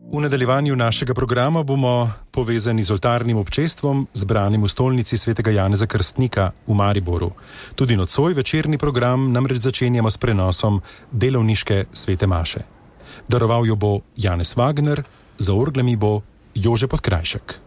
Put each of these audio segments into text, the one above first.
V nadaljevanju našega programa bomo povezani z oltarnim občestvom, zbranim v stolnici svetega Janeza Krstnika v Mariboru. Tudi nocoj večerni program namreč začenjamo s prenosom delovniške svete maše. Daroval jo bo Janez Wagner, za orglami bo Jože Podkrajšek.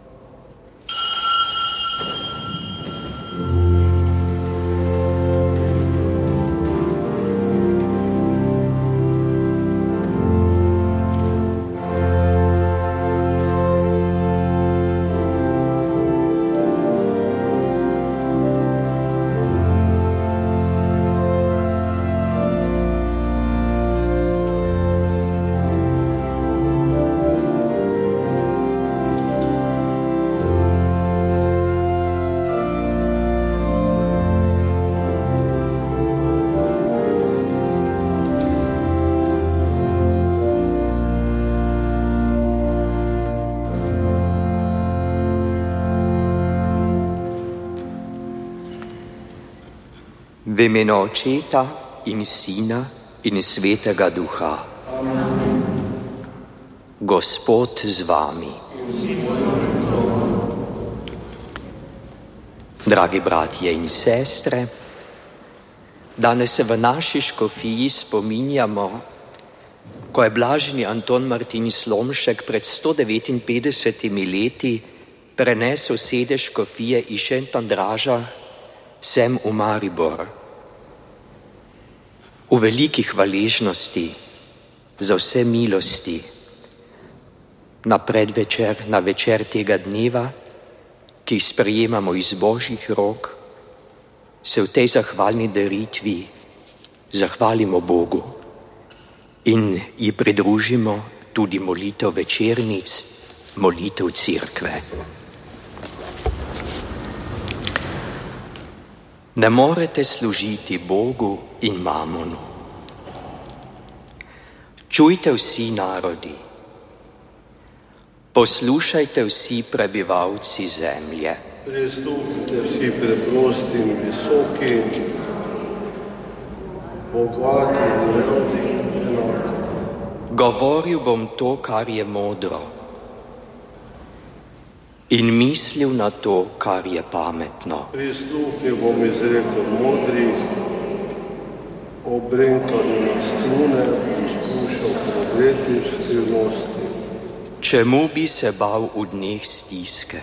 V imenu Očeta in Sina in Svetega Duha. Amen. Gospod z vami. Dragi bratje in sestre, danes se v naši škofiji spominjamo, ko je blaženi Anton Martin Slomšek pred 159 leti prenesel sedež škofije iz Šentandraža sem v Maribor. V veliki hvaležnosti za vse milosti na predvečer, na večer tega dneva, ki jih sprejemamo iz Božjih rok, se v tej zahvalni daritvi zahvalimo Bogu in ji pridružimo tudi molitev večernic, molitev Cerkve. Ne morete služiti Bogu in mamonu. Čujte vsi narodi, poslušajte vsi prebivalci zemlje. Prisluhnite vsi preprosti in visoki, bogati in revni enako. Govoril bom to, kar je modro, in mislil na to, kar je pametno. Prisluhnil bom izrekom modrih, obrenkanju na strune, poskušal prodreti v skrivnosti. Čemu bi se bal v dneh stiske,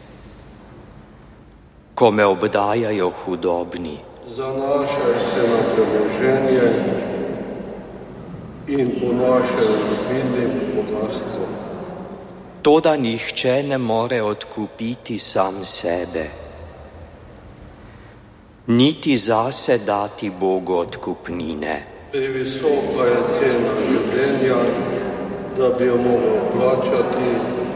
ko me obdajajo hudobni? Zanašaj se na premoženje in ponašaj z vidnim bogastvom. Toda nihče ne more odkupiti sam sebe, niti zase dati Bogu odkupnine. Previsoka je cena življenja, da bi jo mogel plačati,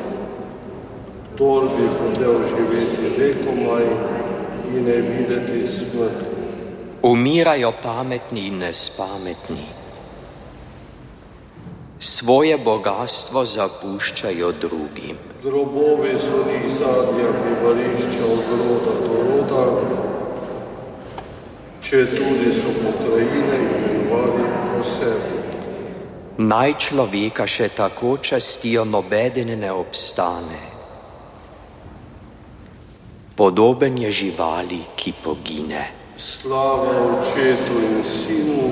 kdor bi hotel živeti vekomaj in ne videti smrti. Umirajo pametni in nespametni. Svoje bogastvo zapuščajo drugim. Grobovi so njih zadnja bivališča od roda do roda, če tudi so pokrajine imenovali po sebi. Naj človeka še tako častijo, nobeden ne obstane. Podoben je živali, ki pogine. Slava Očetu in Sinu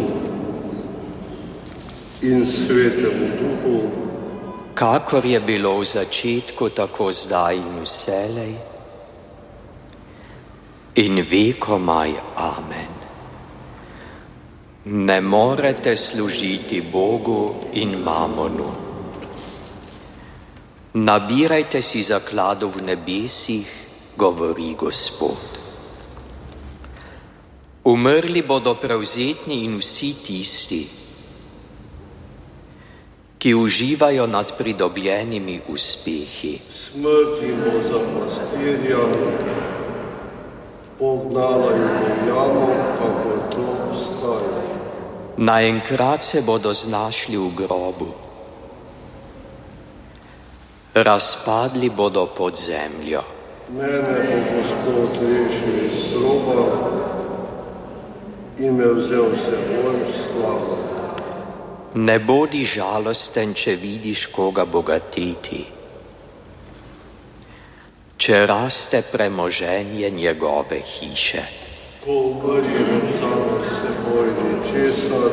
in Svetemu Duhu, kakor je bilo v začetku, tako zdaj in vselej in vekomaj. Amen. Ne morete služiti Bogu in mamonu. Nabirajte si zaklado v nebesih, govori Gospod. Umrli bodo prevzetni in vsi tisti, ki uživajo nad pridobljenimi uspehi. Smrt jim bo za pastirja, pognala jim v jamo, kako to vstaja. Naenkrat se bodo znašli v grobu, razpadli bodo pod zemljo. Mene bo Gospod rešil iz groba in me vzel seboj v slavo. Ne bodi žalosten, če vidiš koga bogateti, če raste premoženje njegove hiše. Ko umrje vzame s seboj ničesar,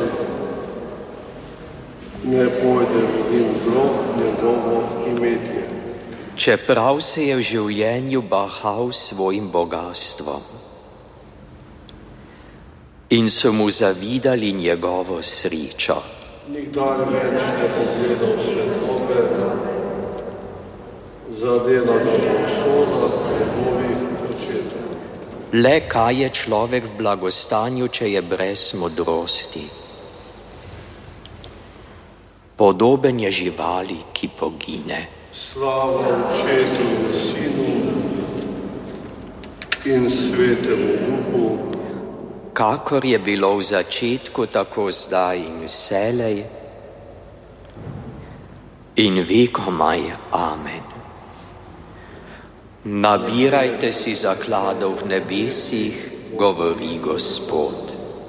ne pojde v njim grob njegovo imetje. Čeprav se je v življenju bahal svojim bogastvom in so mu zavidali njegovo srečo. Nikdar več ne pogledal svetlobe, zadela ga bo usoda njegovih očetov. Le kaj je človek v blagostanju, če je brez modrosti? Podoben je živali, ki pogine. Slava Očetu in Sinu in Svetemu Duhu, kakor je bilo v začetku, tako zdaj in vselej in vekomaj. Amen. Nabirajte si zakladov v nebesih, govori Gospod.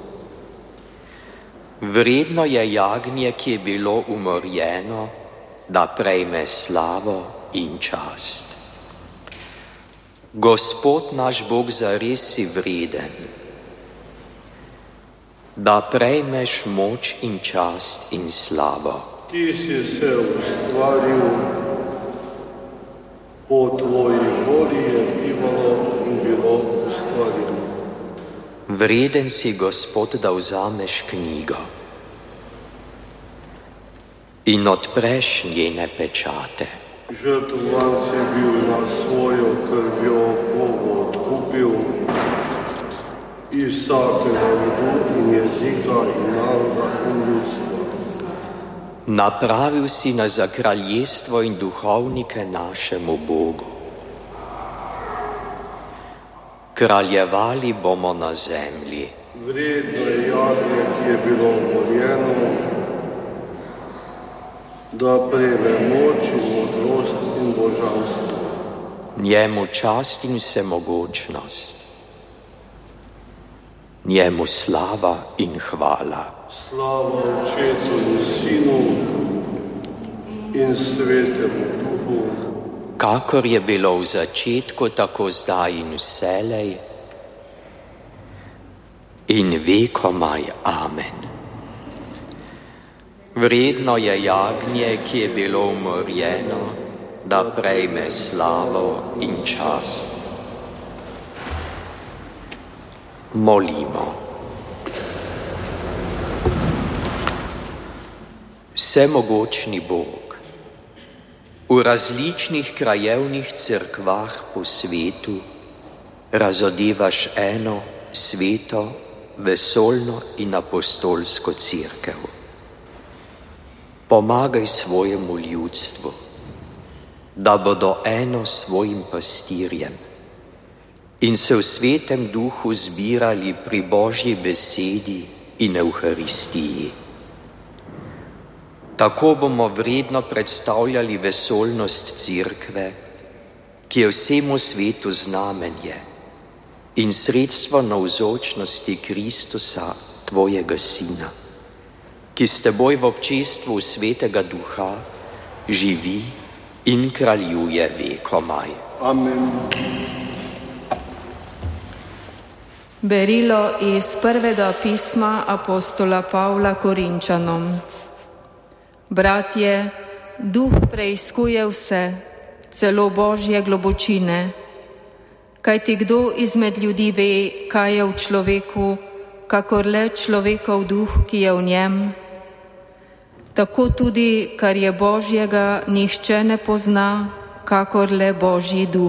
Vredno je jagnje, ki je bilo umorjeno, da prejme slavo in čast. Gospod naš Bog, zares si vreden, da prejmeš moč in čast in slavo. ti si se ustvaril, po tvoji voli je bivalo in bilo ustvarjeno. Vreden si, Gospod, da vzameš knjigo in odpreš njene pečate. Žrtvovan si bil, na svojo krvjo Bogu odkupil iz vsakega rodu in jezika in naroda in ljudstva. Napravil si nas za kraljestvo in duhovnike našemu Bogu. Kraljevali bomo na zemlji. Vredno je jagnje, ki je bilo umorjeno, da prejme moč in modrost in božanstvo. Njemu čast in vsemogočnost, njemu slava in hvala. Slava Očetu in Sinu in Svetemu Duhu, Kakor je bilo v začetku, tako zdaj in vselej in vekomaj. Amen. Vredno je jagnje, ki je bilo umorjeno, da prejme slavo in čast. Molimo. Vsemogočni Bog, v različnih krajevnih cerkvah po svetu razodevaš eno sveto, vesoljno in apostolsko cerkev. Pomagaj svojemu ljudstvu, da bodo eno s svojim pastirjem in se v Svetem Duhu zbirali pri Božji besedi in Evharistiji. Tako bomo vredno predstavljali vesoljnost cerkve, ki je vsemu svetu znamenje in sredstvo navzočnosti Kristusa, tvojega Sina, ki s teboj v občestvu Svetega Duha živi in kraljuje vekomaj. Amen. Berilo iz prvega pisma apostola Pavla Korinčanom. Bratje, duh preiskuje vse, celo Božje globočine. Kajti kdo izmed ljudi ve, kaj je v človeku, kakor le človekov duh, ki je v njem? Tako tudi, kar je Božjega, nihče ne pozna, kakor le Božji duh.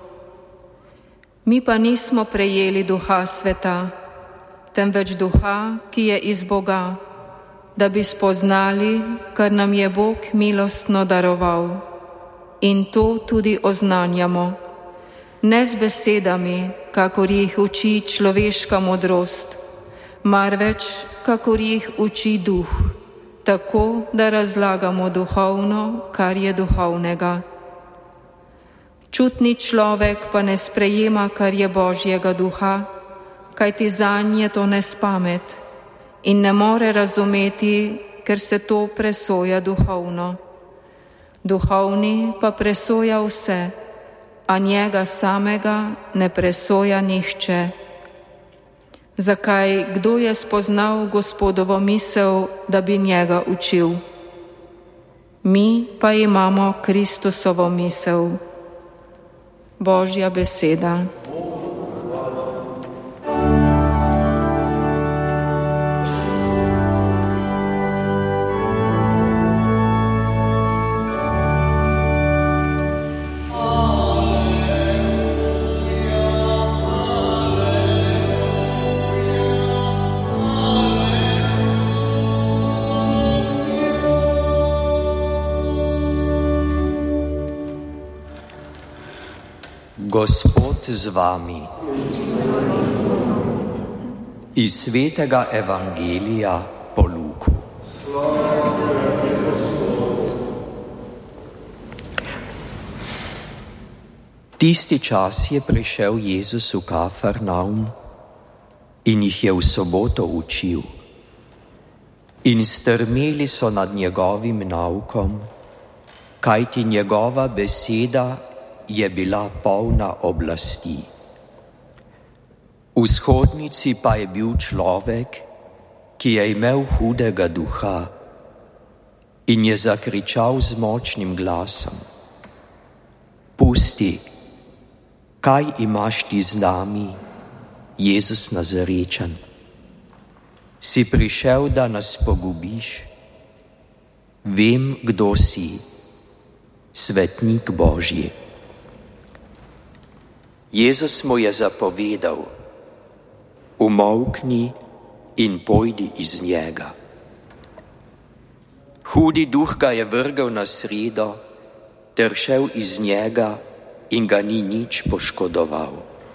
Mi pa nismo prejeli duha sveta, temveč duha, ki je iz Boga, da bi spoznali, kar nam je Bog milostno daroval. In to tudi oznanjamo, ne z besedami, kakor jih uči človeška modrost, marveč kakor jih uči duh, tako da razlagamo duhovno, kar je duhovnega. Čutni človek pa ne sprejema, kar je Božjega duha, kajti zanj je to nespamet in ne more razumeti, ker se to presoja duhovno. Duhovni pa presoja vse, a njega samega ne presoja nihče. Zakaj, kdo je spoznal Gospodovo misel, da bi njega učil? Mi pa imamo Kristusovo misel. Božja beseda. Gospod z vami. Iz svetega Evangelija po Luku. Tisti čas je prišel Jezus v Kafarnaum in jih je v soboto učil. In strmeli so nad njegovim naukom, kajti njegova beseda je bila polna oblasti. V shodnici pa je bil človek, ki je imel hudega duha in je zakričal z močnim glasom: Pusti, kaj imaš ti z nami, Jezus Nazarečan? Si prišel, da nas pogubiš? Vem, kdo si, svetnik Božji. Jezus mu je zapovedal: umolkni in pojdi iz njega. Hudi duh ga je vrgel na sredo ter šel iz njega in ga ni nič poškodoval.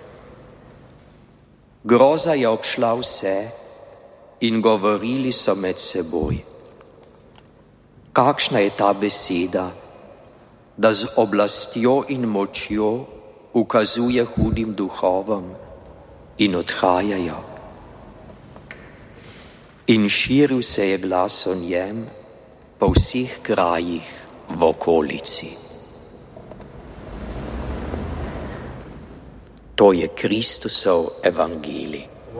Groza je obšla vse in govorili so med seboj: kakšna je ta beseda, da z oblastjo in močjo ukazuje hudim duhovom in odhajajo. In širil se je glas o njem po vseh krajih v okolici. To je Kristusov evangelij.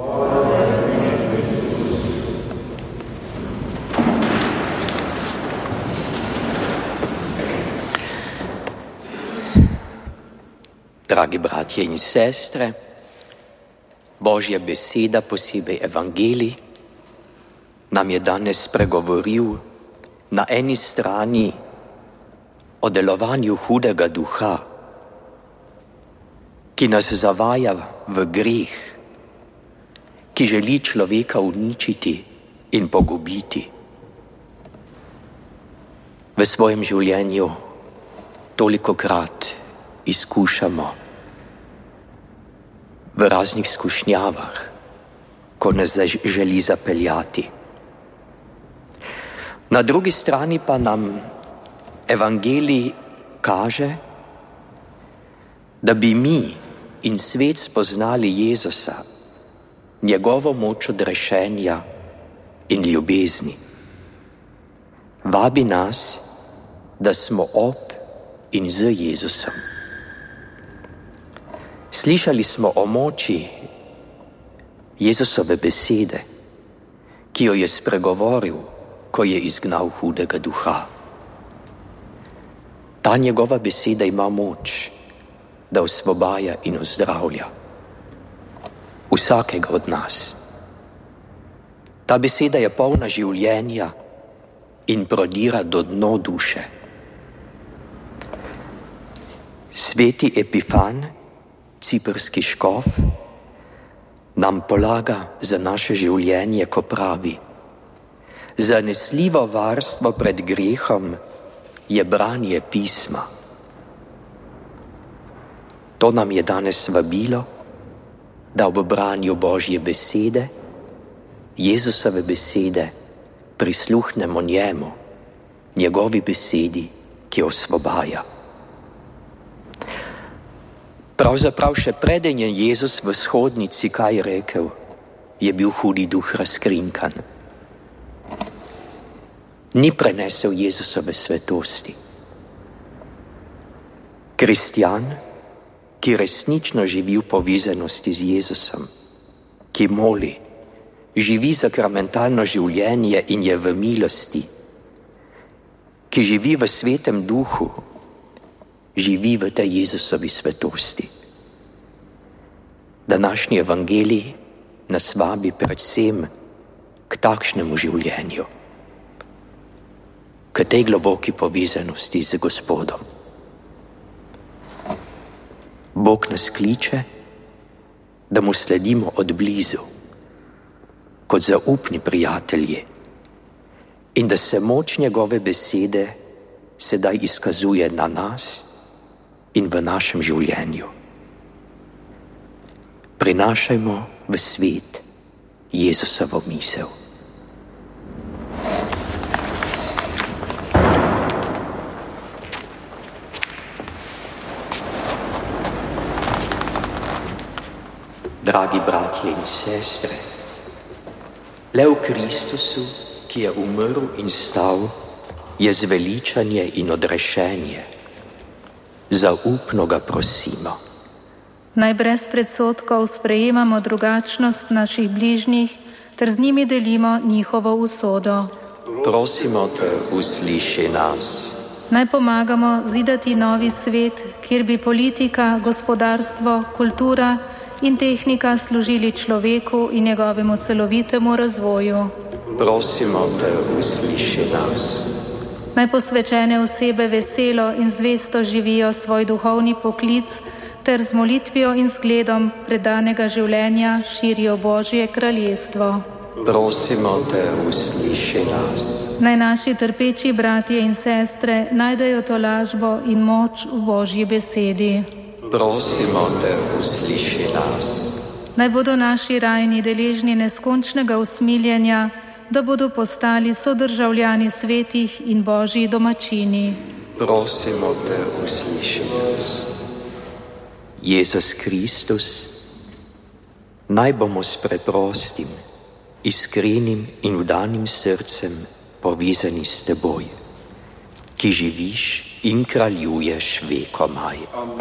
Dragi bratje in sestre, Božja beseda, posebej evangelij, nam je danes spregovoril na eni strani o delovanju hudega duha, ki nas zavaja v greh, ki želi človeka uničiti in pogubiti. V svojem življenju tolikokrat izkušamo v raznih skušnjavah, ko nas želi zapeljati. Na drugi strani pa nam evangelij kaže, da bi mi in svet spoznali Jezusa, njegovo moč odrešenja in ljubezni. Vabi nas, da smo ob in z Jezusom. Slišali smo o moči Jezusove besede, ki jo je spregovoril, ko je izgnal hudega duha. Ta njegova beseda ima moč, da osvobaja in ozdravlja vsakega od nas. Ta beseda je polna življenja in prodira do dno duše. Sveti Epifan, ciprski škof, nam polaga za naše življenje, ko pravi: zanesljivo varstvo pred grehom je branje pisma. To nam je danes vabilo, da ob branju Božje besede, Jezusove besede, prisluhnemo njemu, njegovi besedi, ki osvobaja. Pravzaprav še preden je Jezus v shodnici kaj rekel, je bil hudi duh razkrinkan. ni prenesel Jezusove svetosti. Kristjan, ki resnično živi v povezanosti z Jezusom, ki moli, živi sakramentalno življenje in je v milosti, ki živi v svetem duhu, živi v tej Jezusovi svetosti. Današnji evangelij nas vabi predvsem k takšnemu življenju, k tej globoki povezanosti z Gospodom. Bog nas kliče, da mu sledimo od blizu, kot zaupni prijatelji, in da se moč njegove besede sedaj izkazuje na nas in v našem življenju. Prinašajmo v svet Jezusovo misel. Dragi bratje in sestre, le v Kristusu, ki je umrl in stal, je zveličanje in odrešenje. Zaupno ga prosimo. Naj brez predsodkov sprejemamo drugačnost naših bližnjih ter z njimi delimo njihovo usodo. Prosimo te, usliši nas. Naj pomagamo zidati novi svet, kjer bi politika, gospodarstvo, kultura in tehnika služili človeku in njegovemu celovitemu razvoju. Prosimo te, usliši nas. Naj posvečene osebe veselo in zvesto živijo svoj duhovni poklic ter z molitvijo in zgledom predanega življenja širijo Božje kraljestvo. Prosimo te, usliši nas. Naj naši trpeči bratje in sestre najdejo tolažbo in moč v Božji besedi. Prosimo te, usliši nas. Naj bodo naši rajni deležni neskončnega usmiljenja, da bodo postali sodržavljani svetih in Božji domačini. Prosimo te, usliši nas. Jezus Kristus, naj bomo s preprostim, iskrenim in vdanim srcem povezani s teboj, ki živiš in kraljuješ vekomaj.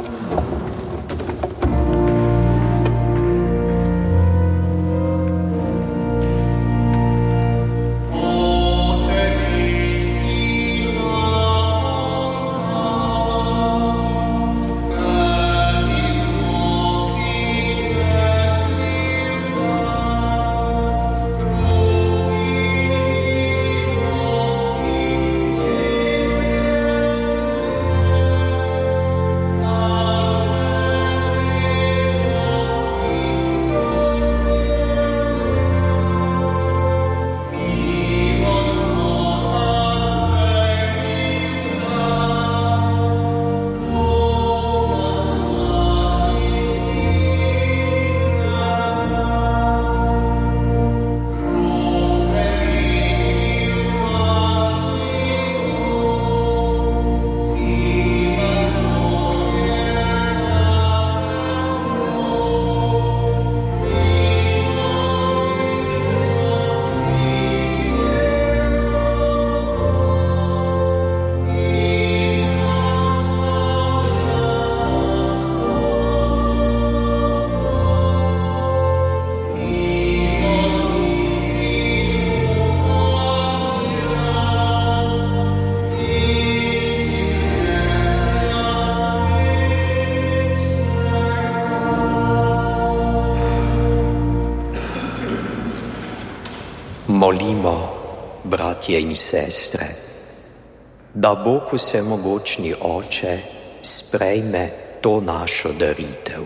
Molimo, bratje in sestre, da Bog vsemogočni Oče sprejme to našo daritev.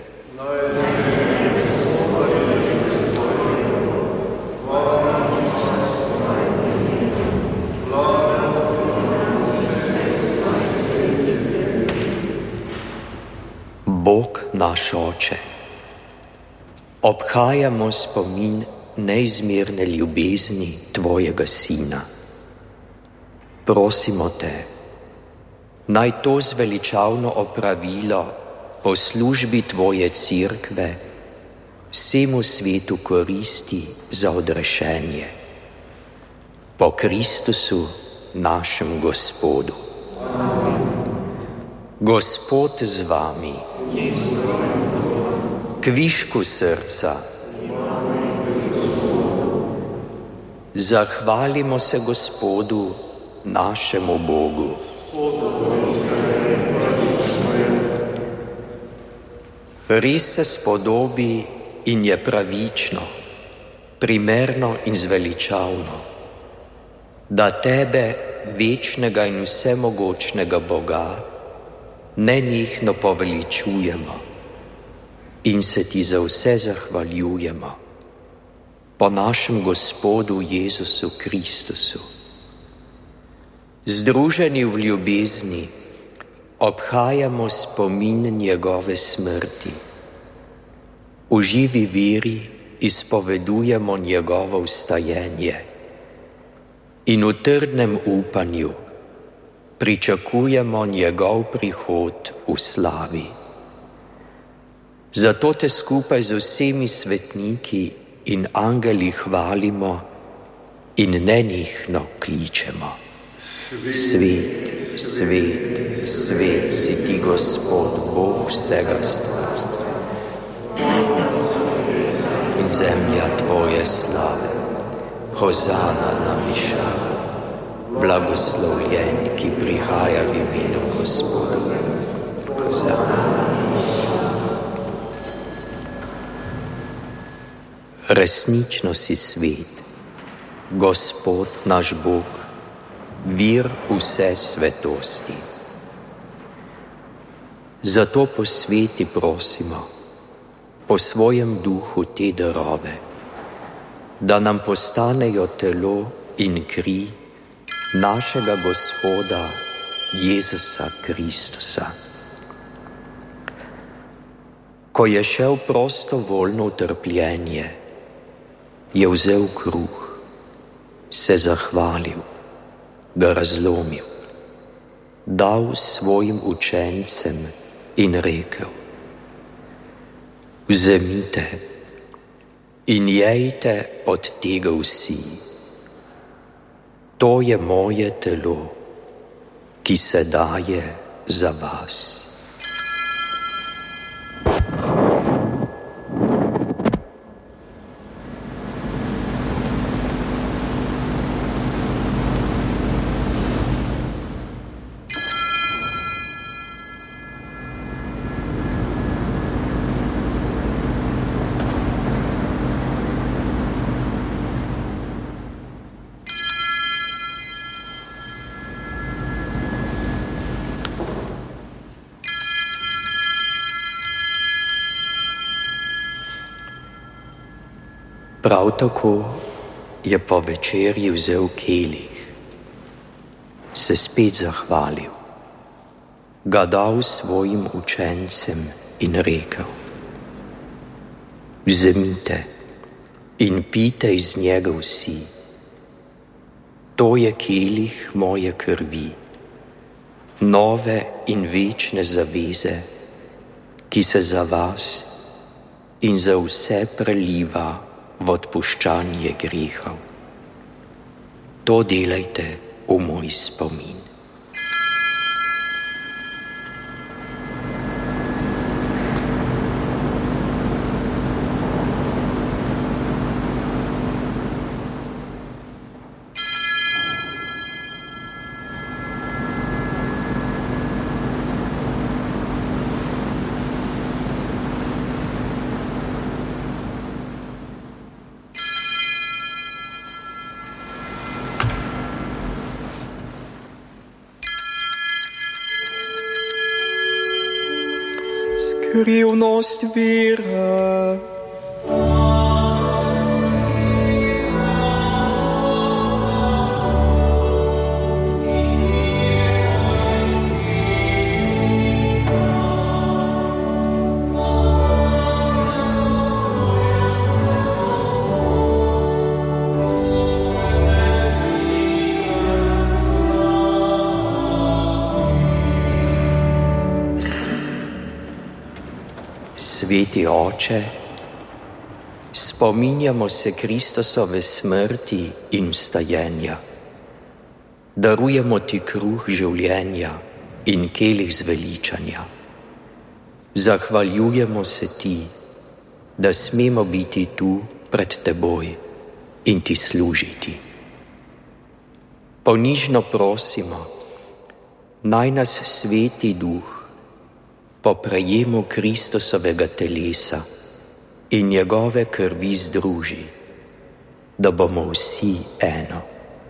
Bog naš Oče, obhajamo spomin neizmerne ljubezni Tvojega Sina. Prosimo Te, naj to zveličavno opravilo po službi Tvoje Cerkve vsemu svetu koristi za odrešenje. Po Kristusu, našem Gospodu. Gospod z vami, kvišku srca, zahvalimo se Gospodu, našemu Bogu. Res se spodobi in je pravično, primerno in zveličavno, da tebe, večnega in vsemogočnega Boga, nenehno poveličujemo in se ti za vse zahvaljujemo po našem Gospodu Jezusu Kristusu. Združeni v ljubezni obhajamo spomin njegove smrti. V živi veri izpovedujemo njegovo vstajenje in v trdnem upanju pričakujemo njegov prihod v slavi. Zato te skupaj z vsemi svetniki in angeli hvalimo in nenehno kličemo. Svet, svet, svet si ti, Gospod, Bog vsega stvorstva. In zemlja tvoje slave, hozana na višah, blagoslovljen, ki prihaja v imenu Gospoda. Hozana. Resnično si svet, Gospod naš Bog, vir vse svetosti. Zato po sveti prosimo, po svojem duhu te darove, da nam postanejo telo in kri našega Gospoda Jezusa Kristusa. Ko je šel prostovoljno v trpljenje, je vzel kruh, se zahvalil, ga razlomil, dal svojim učencem in rekel: vzemite in jejte od tega vsi. To je moje telo, ki se daje za vas. Prav tako je po večerji vzel kelih, se spet zahvalil, ga dal svojim učencem in rekel: vzemite in pijte iz njega vsi. To je kelih moje krvi, nove in večne zaveze, ki se za vas in za vse preliva v odpuščanje grehov. To delajte v moj spomin. Skrivnost vere. Sveti Oče, spominjamo se Kristusove smrti in vstajenja, darujemo ti kruh življenja in kelih zveličanja. Zahvaljujemo se ti, da smemo biti tu pred teboj in ti služiti. Ponižno prosimo, naj nas Sveti Duh po prejemu Kristusovega telesa in njegove krvi združi, da bomo vsi eno.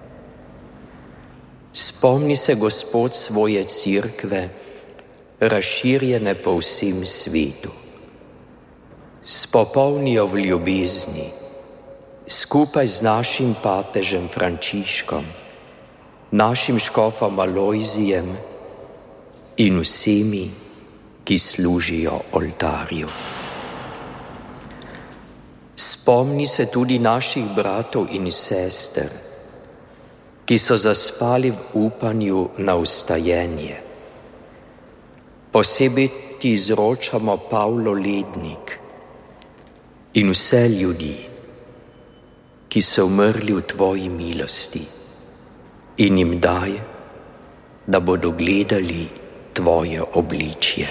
Spomni se, Gospod, svoje cerkve, razširjene po vsem svetu. Spopolni jo v ljubezni, skupaj z našim papežem Frančiškom, našim škofom Alojzijem in vsemi, ki služijo oltarju. Spomni se tudi naših bratov in sester, ki so zaspali v upanju na vstajenje. Posebej ti izročamo Pavlo Lednik in vse ljudi, ki so umrli v tvoji milosti, in jim daj, da bodo gledali tvoje obličje.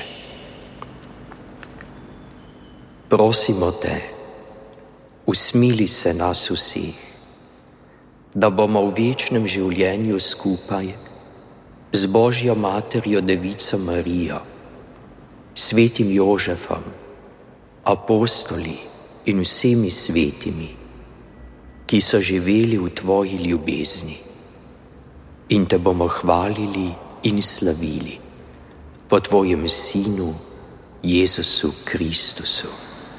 Prosimo te, usmili se nas vseh, da bomo v večnem življenju skupaj z Božjo Materjo Devico Marijo, Svetim Jožefom, apostoli in vsemi svetimi, ki so živeli v tvoji ljubezni, in te bomo hvalili in slavili po tvojem Sinu Jezusu Kristusu.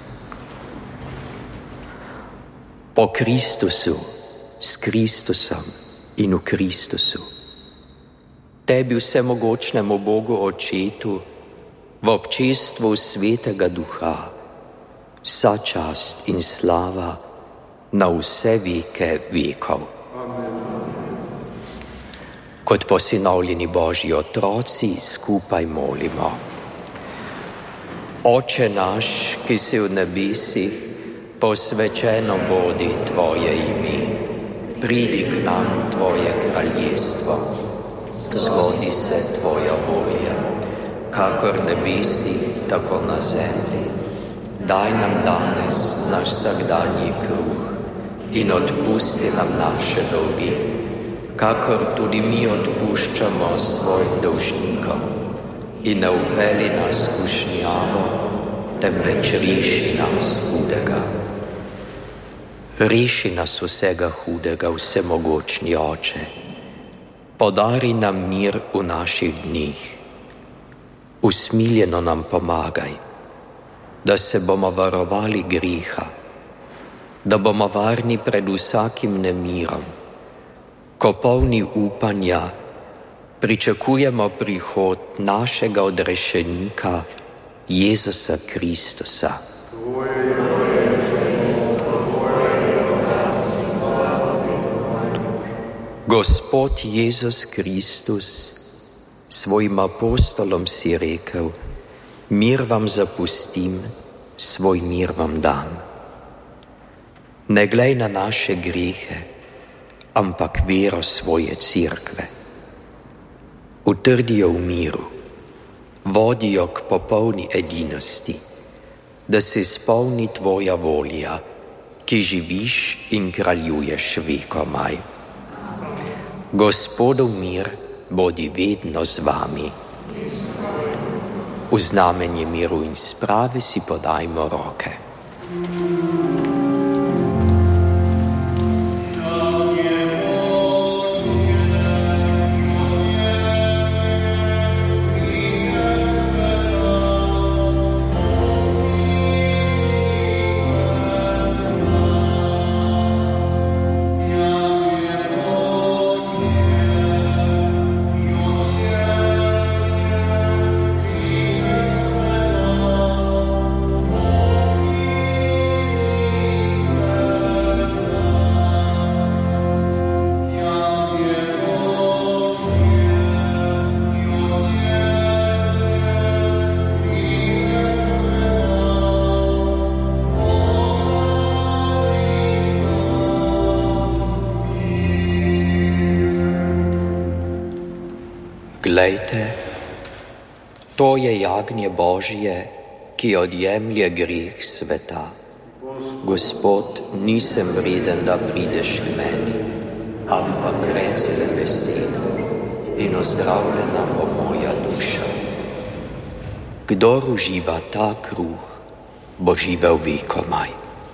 Po Kristusu, s Kristusom in v Kristusu, tebi vsemogočnemu Bogu Očetu, v občestvu Svetega Duha, vsa čast in slava na vse veke vekov. Amen. Kot posinovljeni Božji otroci skupaj molimo. Oče naš, ki si v nebesih, posvečeno bodi tvoje ime. Pridi k nam tvoje kraljestvo, zgodi se tvoja volja, kakor nebesi, tako na zemlji. Daj nam danes naš vsakdanji kruh in odpusti nam naše dolge, kakor tudi mi odpuščamo svojim dolžnikom. In ne uveli nas v skušnjavo, temveč reši nas hudega. Reši nas vsega hudega, vsemogočni Oče. Podari nam mir v naših dneh. Usmiljeno nam pomagaj, da se bomo varovali greha, da bomo varni pred vsakim nemirom, ko polni upanja pričakujemo prihod našega odrešenika Jezusa Kristusa. Gospod Jezus Kristus, svojim apostolom si rekel: mir vam zapustim, svoj mir vam dam. Ne glej na naše grehe, ampak vero svoje cerkve. Utrdi jo v miru, vodi jo k popolni edinosti, da se izpolni tvoja volja, ki živiš in kraljuješ vekomaj. Gospodov mir bodi vedno z vami. V znamenje miru in sprave si podajmo roke. Poglejte, to je jagnje Božje, ki odjemlje greh sveta. Gospod, nisem vreden, da prideš k meni, ampak reci le besedo in ozdravljena bo moja duša. Kdor uživa ta kruh, bo živel vekomaj.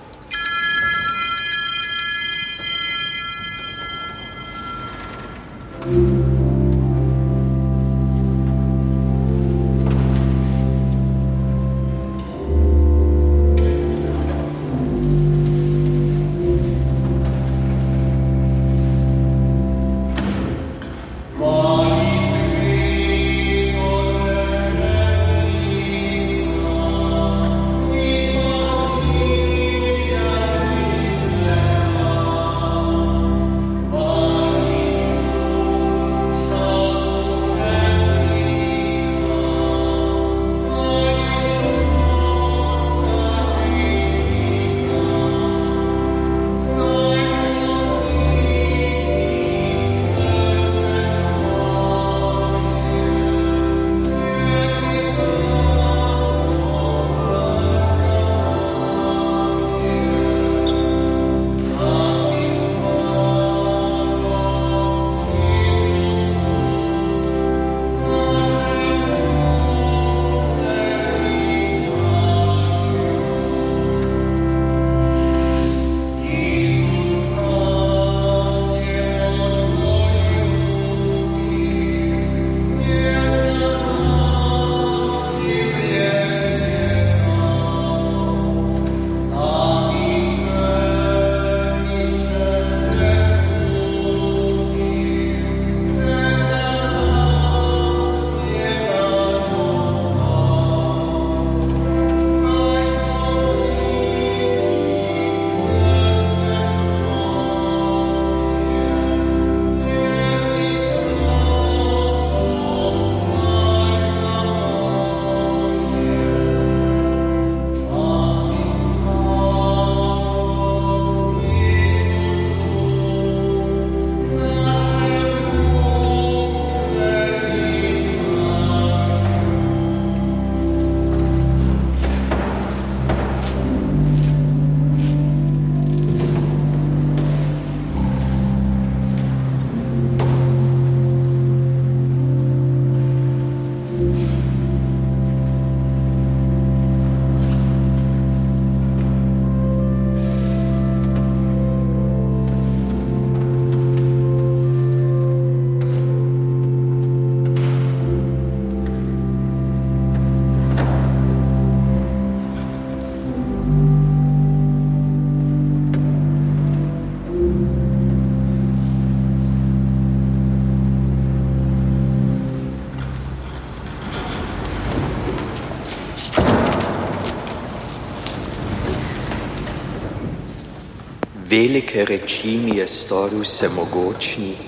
Velike reči mi je storil vsemogočni,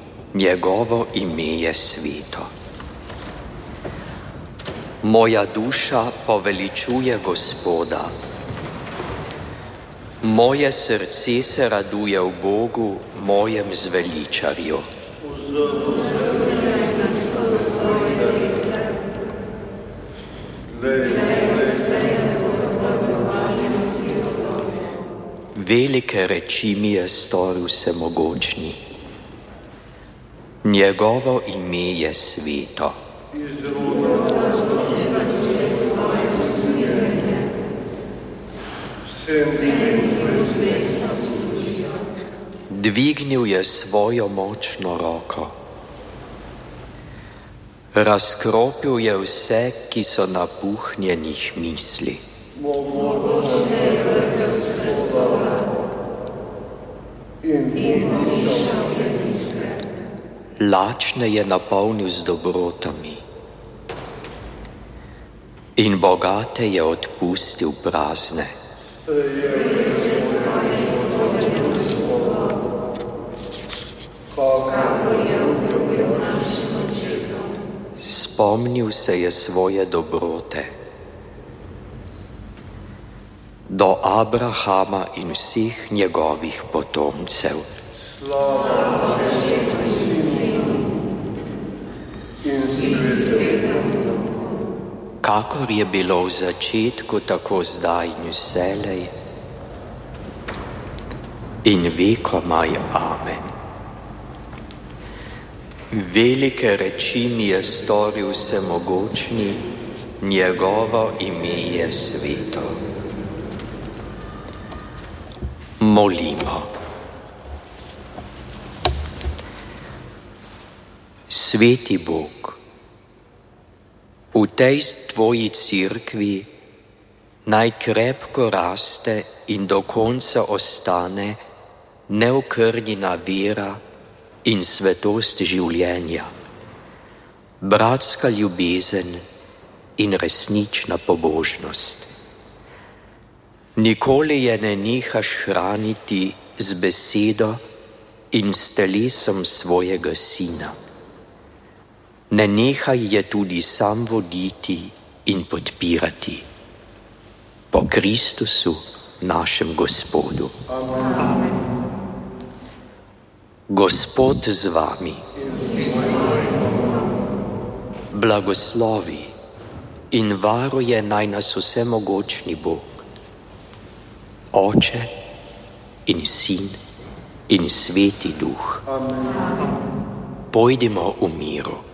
njegovo ime je sveto. Moja duša poveličuje Gospoda, moje srce se raduje v Bogu, mojem zveličarju. Velike reči mi je storil vsemogočni, njegovo ime je sveto. Dvignil je svojo močno roko, razkropil je vse, ki so napuhnjenih misli. Lačne je napolnil z dobrotami in bogate je odpustil prazne. Spomnil se je svoje dobrote do Abrahama in vseh njegovih potomcev. kakor je bilo v začetku, tako zdaj in vselej, in vekomaj. Amen. Velike reči mi je storil vsemogočni, njegovo ime je sveto. Molimo. Sveti Bog, v tej tvoji cerkvi naj krepko raste in do konca ostane neokrnjena vera in svetost življenja, bratska ljubezen in resnična pobožnost. Nikoli je ne nehaš hraniti z besedo in s telesom svojega sina. Ne nehaj je tudi sam voditi in podpirati. Po Kristusu, našem Gospodu. Amen. Gospod z vami, blagoslovi in varuje naj nas vsemogočni Bog, Oče in Sin in Sveti Duh. Amen. Pojdimo v miru.